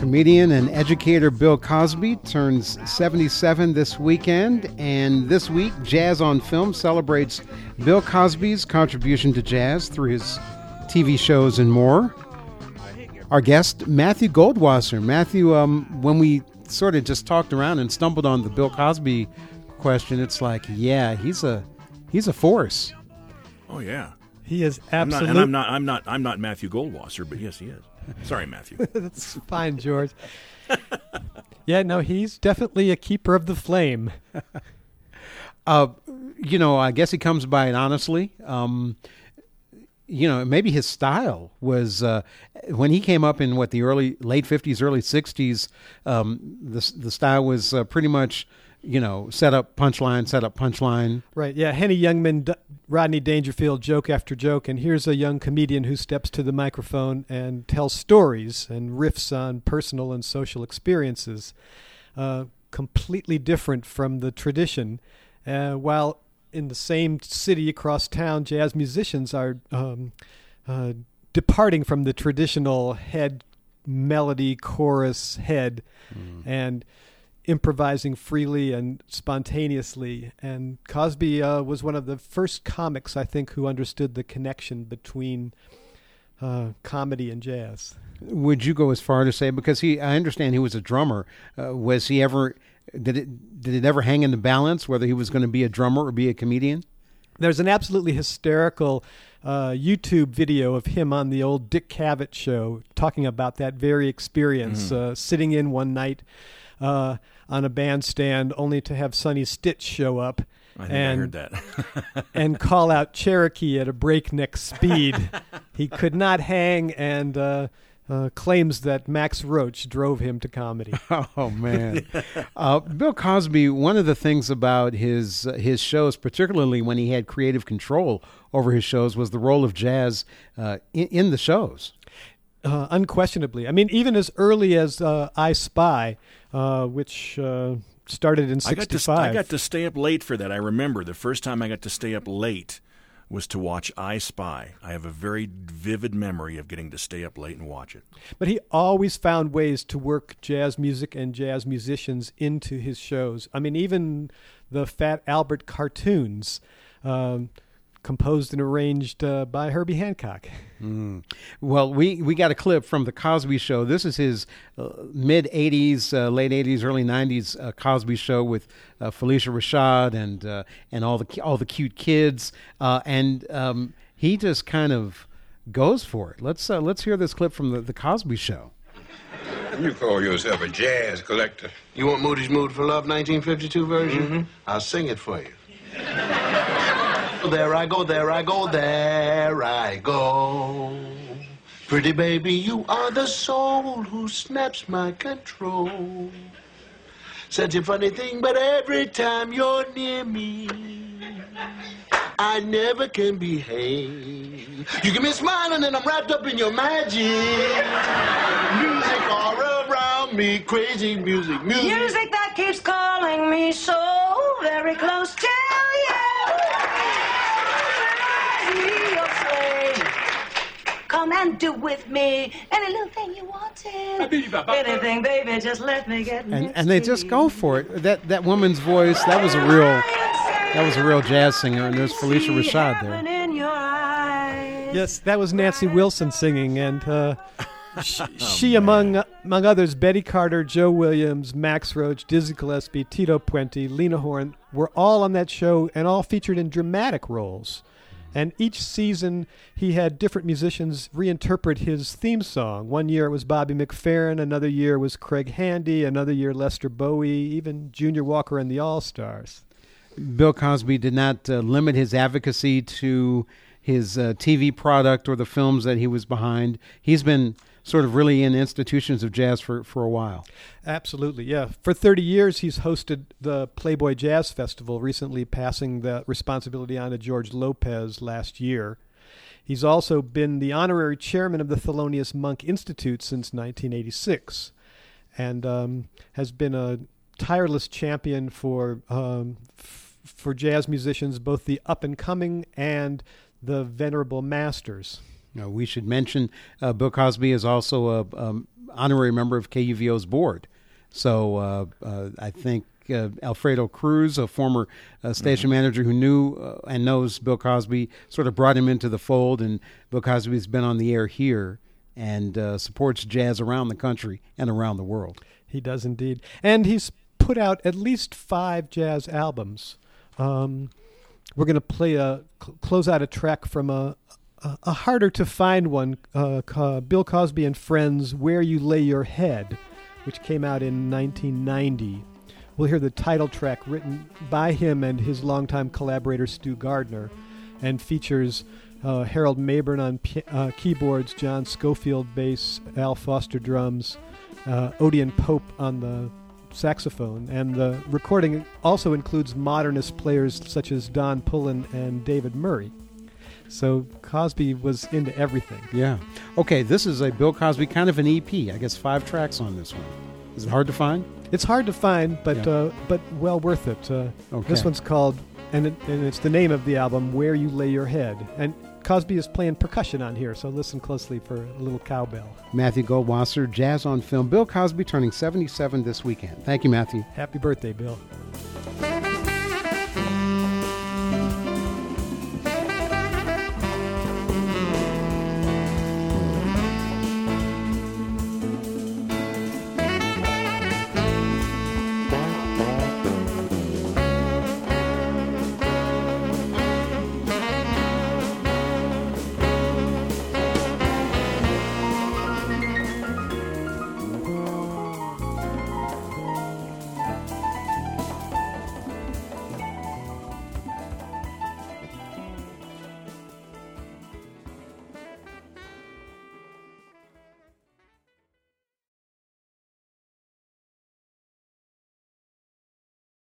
Comedian and educator Bill Cosby turns 77 this weekend, and this week Jazz on Film celebrates Bill Cosby's contribution to jazz through his TV shows and more. Our guest, Matthew Goldwasser. Matthew, when we sort of just talked around and stumbled on the Bill Cosby question, it's like, yeah, he's a force. Oh yeah, he is absolutely. I'm not Matthew Goldwasser, but yes, he is. Sorry, Matthew. That's fine, George. Yeah, no, he's definitely a keeper of the flame. I guess he comes by it honestly. Maybe his style was when he came up in late 50s, early 60s. The style was pretty much set up punchline. Right. Yeah. Henny Youngman, Rodney Dangerfield, joke after joke, and here's a young comedian who steps to the microphone and tells stories and riffs on personal and social experiences, completely different from the tradition. While in the same city across town, jazz musicians are departing from the traditional head melody chorus head and improvising freely and spontaneously. And Cosby was one of the first comics, I think, who understood the connection between comedy and jazz. Would you go as far to say, because I understand he was a drummer, was he ever... Did it ever hang in the balance whether he was going to be a drummer or be a comedian? There's an absolutely hysterical YouTube video of him on the old Dick Cavett show talking about that very experience, sitting in one night on a bandstand only to have Sonny Stitch show up. I heard that. And call out Cherokee at a breakneck speed. He could not hang and... claims that Max Roach drove him to comedy. Oh, man. Bill Cosby, one of the things about his shows, particularly when he had creative control over his shows, was the role of jazz in the shows. Unquestionably. I mean, even as early as I Spy, which started in 65. I got to stay up late for that. I remember the first time I got to stay up late was to watch I Spy. I have a very vivid memory of getting to stay up late and watch it. But he always found ways to work jazz music and jazz musicians into his shows. I mean, even the Fat Albert cartoons, composed and arranged by Herbie Hancock. Well, we got a clip from the Cosby Show. This is his mid-'80s, late '80s, early '90s Cosby Show with Felicia Rashad and all the cute kids, and he just kind of goes for it. Let's hear this clip from the Cosby Show. You call yourself a jazz collector. You want Moody's Mood for Love 1952 version? Mm-hmm. I'll sing it for you. There I go, there I go, there I go. Pretty baby, you are the soul who snaps my control. Such a funny thing, but every time you're near me, I never can behave. You give me a smile and then I'm wrapped up in your magic. Music all around me, crazy music. Music that keeps calling me so very close to you. Come and do with me any little thing you want to. Anything, baby, just let me get and they just go for it. That woman's voice, that was a real jazz singer, and there's Felicia Rashad there. Yes, that was Nancy Wilson singing, and she among others, Betty Carter, Joe Williams, Max Roach, Dizzy Gillespie, Tito Puente, Lena Horne, were all on that show and all featured in dramatic roles. And each season, he had different musicians reinterpret his theme song. One year it was Bobby McFerrin, another year was Craig Handy, another year Lester Bowie, even Junior Walker and the All-Stars. Bill Cosby did not limit his advocacy to his TV product or the films that he was behind. He's been sort of really in institutions of jazz for a while. Absolutely, yeah. For 30 years, he's hosted the Playboy Jazz Festival, recently passing the responsibility on to George Lopez last year. He's also been the honorary chairman of the Thelonious Monk Institute since 1986, and has been a tireless champion for jazz musicians, both the up-and-coming and the venerable masters. We should mention Bill Cosby is also honorary member of KUVO's board. So I think Alfredo Cruz, a former station manager who knew and knows Bill Cosby, sort of brought him into the fold, and Bill Cosby's been on the air here and supports jazz around the country and around the world. He does indeed. And he's put out at least 5 jazz albums. We're going to close out a track from a harder to find one, Bill Cosby and Friends, Where You Lay Your Head, which came out in 1990. We'll hear the title track written by him and his longtime collaborator Stu Gardner, and features Harold Mabern on keyboards, John Schofield bass, Al Foster drums, Odeon Pope on the saxophone. And the recording also includes modernist players such as Don Pullen and David Murray. So Cosby was into everything. Yeah. Okay, this is a Bill Cosby kind of an EP. I guess 5 tracks on this one. Is it hard to find? It's hard to find, but well worth it. Okay. This one's called, and it's the name of the album, Where You Lay Your Head. And Cosby is playing percussion on here, so listen closely for a little cowbell. Matthew Goldwasser, Jazz on Film. Bill Cosby turning 77 this weekend. Thank you, Matthew. Happy birthday, Bill.